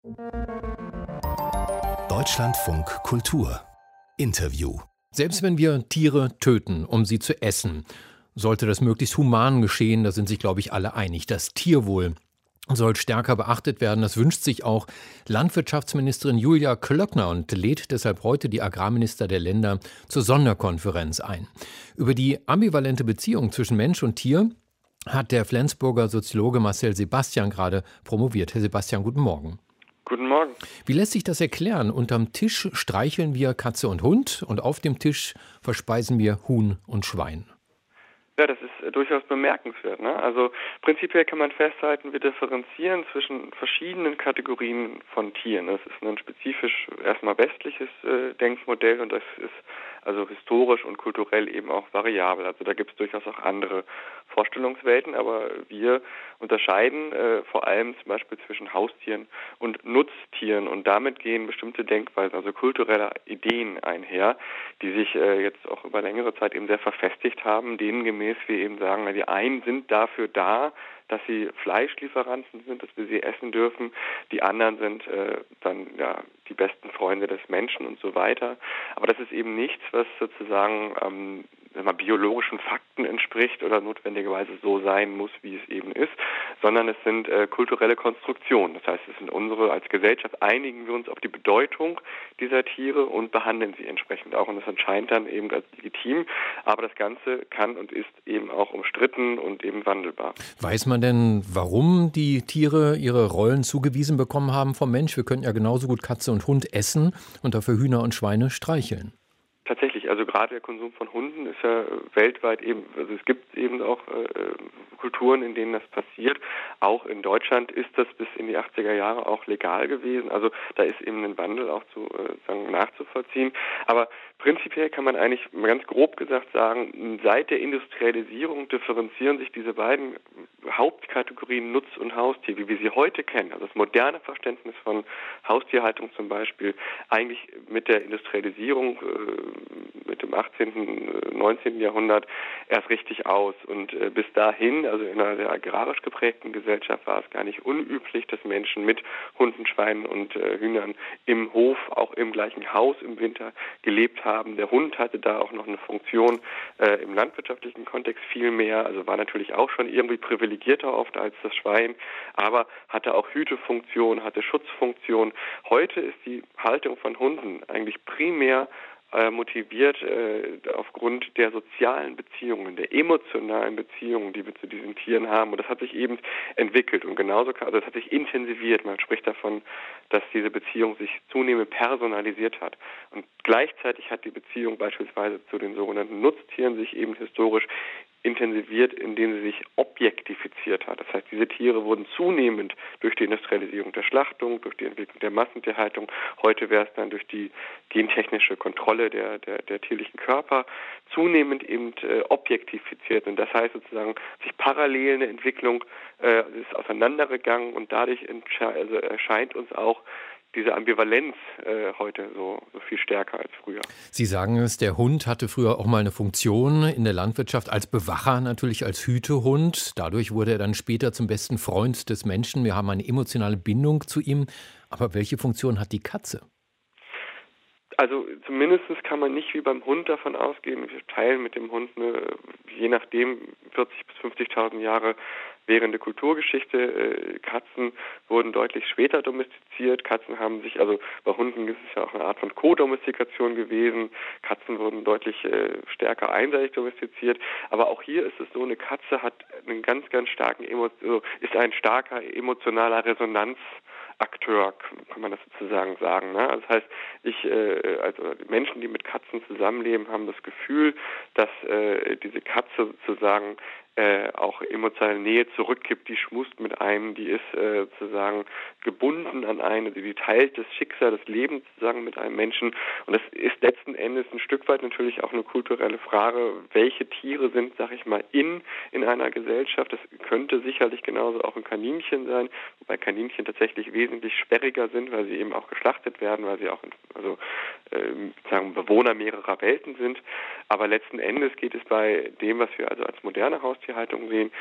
Deutschlandfunk Kultur Interview. Selbst wenn wir Tiere töten, um sie zu essen, sollte das möglichst human geschehen. Da sind sich, glaube ich, alle einig. Das Tierwohl soll stärker beachtet werden. Das wünscht sich auch Landwirtschaftsministerin Julia Klöckner und lädt deshalb heute die Agrarminister der Länder zur Sonderkonferenz ein. Über die ambivalente Beziehung zwischen Mensch und Tier hat der Flensburger Soziologe Marcel Sebastian gerade promoviert. Herr Sebastian, guten Morgen. Guten Morgen. Wie lässt sich das erklären? Unterm Tisch streicheln wir Katze und Hund und auf dem Tisch verspeisen wir Huhn und Schwein. Ja, das ist durchaus bemerkenswert, ne? Also prinzipiell kann man festhalten, wir differenzieren zwischen verschiedenen Kategorien von Tieren. Das ist ein spezifisch erstmal westliches Denkmodell und das ist also historisch und kulturell eben auch variabel. Also da gibt es durchaus auch andere Vorstellungswelten, aber wir unterscheiden vor allem zum Beispiel zwischen Haustieren und Nutztieren und damit gehen bestimmte Denkweisen, also kulturelle Ideen einher, die sich jetzt auch über längere Zeit eben sehr verfestigt haben, denen gemäß wir eben sagen, die einen sind dafür da, dass sie Fleischlieferanten sind, dass wir sie essen dürfen. Die anderen sind dann ja die besten Freunde des Menschen und so weiter. Aber das ist eben nichts, was sozusagen biologischen Fakten entspricht oder notwendigerweise so sein muss, wie es eben ist, sondern es sind kulturelle Konstruktionen. Das heißt, es sind als Gesellschaft einigen wir uns auf die Bedeutung dieser Tiere und behandeln sie entsprechend auch. Und das erscheint dann eben als legitim. Aber das Ganze kann und ist eben auch umstritten und eben wandelbar. Weiß man denn, warum die Tiere ihre Rollen zugewiesen bekommen haben vom Mensch? Wir können ja genauso gut Katze und Hund essen und dafür Hühner und Schweine streicheln. Tatsächlich, also gerade der Konsum von Hunden ist ja weltweit eben, also es gibt eben auch Kulturen, in denen das passiert. Auch in Deutschland ist das bis in die 80er Jahre auch legal gewesen. Also da ist eben ein Wandel auch nachzuvollziehen. Aber prinzipiell kann man eigentlich ganz grob gesagt sagen, seit der Industrialisierung differenzieren sich diese beiden Hauptkategorien Nutz- und Haustier, wie wir sie heute kennen. Also das moderne Verständnis von Haustierhaltung zum Beispiel, eigentlich mit der Industrialisierung mit dem 18., 19. Jahrhundert erst richtig aus. Und bis dahin, also in einer sehr agrarisch geprägten Gesellschaft, war es gar nicht unüblich, dass Menschen mit Hunden, Schweinen und Hühnern im Hof, auch im gleichen Haus im Winter gelebt haben. Der Hund hatte da auch noch eine Funktion im landwirtschaftlichen Kontext viel mehr, also war natürlich auch schon irgendwie privilegierter oft als das Schwein, aber hatte auch Hütefunktion, hatte Schutzfunktion. Heute ist die Haltung von Hunden eigentlich primär motiviert aufgrund der sozialen Beziehungen, der emotionalen Beziehungen, die wir zu diesen Tieren haben. Und das hat sich eben entwickelt und das hat sich intensiviert. Man spricht davon, dass diese Beziehung sich zunehmend personalisiert hat. Und gleichzeitig hat die Beziehung beispielsweise zu den sogenannten Nutztieren sich eben historisch intensiviert, indem sie sich objektifiziert hat. Das heißt, diese Tiere wurden zunehmend durch die Industrialisierung der Schlachtung, durch die Entwicklung der Massentierhaltung, heute wäre es dann durch die gentechnische Kontrolle der tierlichen Körper, zunehmend eben objektifiziert. Und das heißt sozusagen, sich parallel eine Entwicklung ist auseinandergegangen und dadurch erscheint uns auch diese Ambivalenz heute so viel stärker als früher. Sie sagen es, der Hund hatte früher auch mal eine Funktion in der Landwirtschaft als Bewacher, natürlich als Hütehund. Dadurch wurde er dann später zum besten Freund des Menschen. Wir haben eine emotionale Bindung zu ihm. Aber welche Funktion hat die Katze? Also zumindest kann man nicht wie beim Hund davon ausgehen, wir teilen mit dem Hund je nachdem 40.000 bis 50.000 Jahre währende Kulturgeschichte. Katzen wurden deutlich später domestiziert. Katzen haben sich, also bei Hunden ist es ja auch eine Art von Co-Domestikation gewesen. Katzen wurden deutlich stärker einseitig domestiziert. Aber auch hier ist es so, eine Katze hat einen ganz, ganz starken, ist ein starker emotionaler Resonanzakteur, kann man das sozusagen sagen. Ne? Also das heißt, also Menschen, die mit Katzen zusammenleben, haben das Gefühl, dass diese Katze sozusagen auch emotionale Nähe zurückgibt, die schmust mit einem, die ist sozusagen gebunden an einen, die teilt das Schicksal, das Leben sozusagen mit einem Menschen. Und das ist letzten Endes ein Stück weit natürlich auch eine kulturelle Frage, welche Tiere sind, sag ich mal, in einer Gesellschaft. Das könnte sicherlich genauso auch ein Kaninchen sein, wobei Kaninchen tatsächlich wesentlich sperriger sind, weil sie eben auch geschlachtet werden, weil sie auch sozusagen Bewohner mehrerer Welten sind. Aber letzten Endes geht es bei dem, was wir also als moderne Haustierhaltung sehen,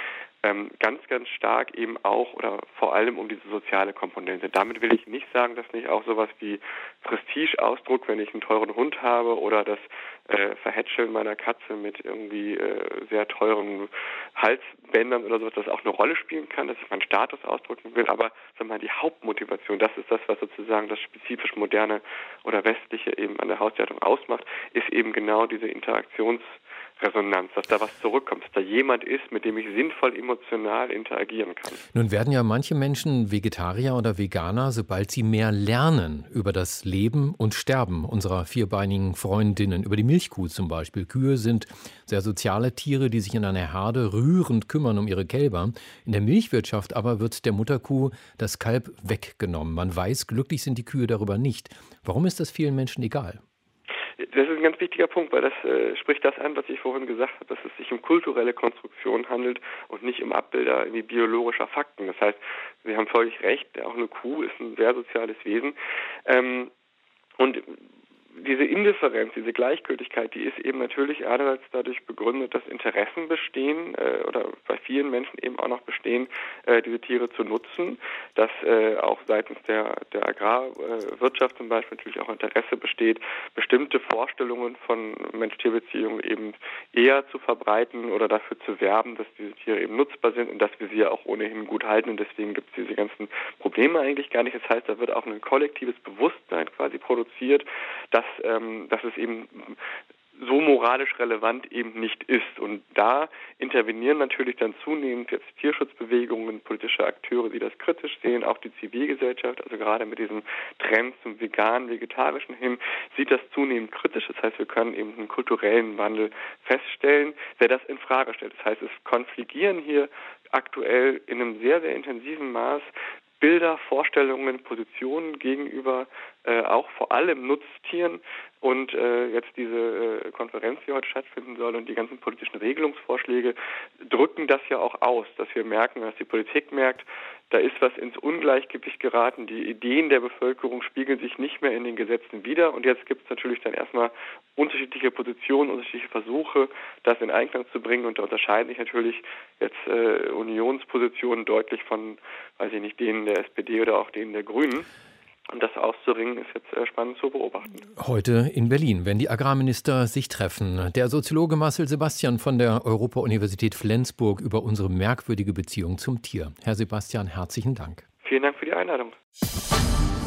ganz, ganz stark eben auch oder vor allem um diese soziale Komponente. Damit will ich nicht sagen, dass nicht auch sowas wie Prestige-Ausdruck, wenn ich einen teuren Hund habe, oder das Verhätscheln meiner Katze mit irgendwie sehr teuren Halsbändern oder sowas, das auch eine Rolle spielen kann, dass ich meinen Status ausdrücken will. Aber sagen wir mal, die Hauptmotivation, das ist das, was sozusagen das spezifisch Moderne oder Westliche eben an der Haustierhaltung ausmacht, ist eben genau diese Interaktionsresonanz, dass da was zurückkommt, dass da jemand ist, mit dem ich sinnvoll emotional interagieren kann. Nun werden ja manche Menschen Vegetarier oder Veganer, sobald sie mehr lernen über das Leben und Sterben unserer vierbeinigen Freundinnen, über die Milchkuh zum Beispiel. Kühe sind sehr soziale Tiere, die sich in einer Herde rührend kümmern um ihre Kälber. In der Milchwirtschaft aber wird der Mutterkuh das Kalb weggenommen. Man weiß, glücklich sind die Kühe darüber nicht. Warum ist das vielen Menschen egal? Das ist ein ganz wichtiger Punkt, weil das spricht das an, was ich vorhin gesagt habe, dass es sich um kulturelle Konstruktion handelt und nicht um Abbilder irgendwie biologischer Fakten. Das heißt, Sie haben völlig recht, auch eine Kuh ist ein sehr soziales Wesen. Und diese Indifferenz, diese Gleichgültigkeit, die ist eben natürlich einerseits dadurch begründet, dass Interessen bestehen oder bei vielen Menschen eben auch noch bestehen, diese Tiere zu nutzen, dass auch seitens der Agrarwirtschaft zum Beispiel natürlich auch Interesse besteht, bestimmte Vorstellungen von Mensch-Tier-Beziehungen eben eher zu verbreiten oder dafür zu werben, dass diese Tiere eben nutzbar sind und dass wir sie ja auch ohnehin gut halten und deswegen gibt es diese ganzen Probleme eigentlich gar nicht. Das heißt, da wird auch ein kollektives Bewusstsein quasi produziert, dass es eben so moralisch relevant eben nicht ist. Und da intervenieren natürlich dann zunehmend jetzt Tierschutzbewegungen, politische Akteure, die das kritisch sehen, auch die Zivilgesellschaft, also gerade mit diesem Trend zum veganen, vegetarischen hin, sieht das zunehmend kritisch. Das heißt, wir können eben einen kulturellen Wandel feststellen, der das in Frage stellt. Das heißt, es konfligieren hier aktuell in einem sehr, sehr intensiven Maß Bilder, Vorstellungen, Positionen gegenüber auch vor allem Nutztieren und jetzt diese Konferenz, die heute stattfinden soll und die ganzen politischen Regelungsvorschläge drücken das ja auch aus, dass wir merken, dass die Politik merkt, da ist was ins Ungleichgewicht geraten, die Ideen der Bevölkerung spiegeln sich nicht mehr in den Gesetzen wider und jetzt gibt es natürlich dann erstmal unterschiedliche Positionen, unterschiedliche Versuche, das in Einklang zu bringen und da unterscheiden sich natürlich jetzt Unionspositionen deutlich von, weiß ich nicht, denen der SPD oder auch denen der Grünen. Und das auszuringen, ist jetzt spannend zu beobachten. Heute in Berlin, wenn die Agrarminister sich treffen. Der Soziologe Marcel Sebastian von der Europa-Universität Flensburg über unsere merkwürdige Beziehung zum Tier. Herr Sebastian, herzlichen Dank. Vielen Dank für die Einladung.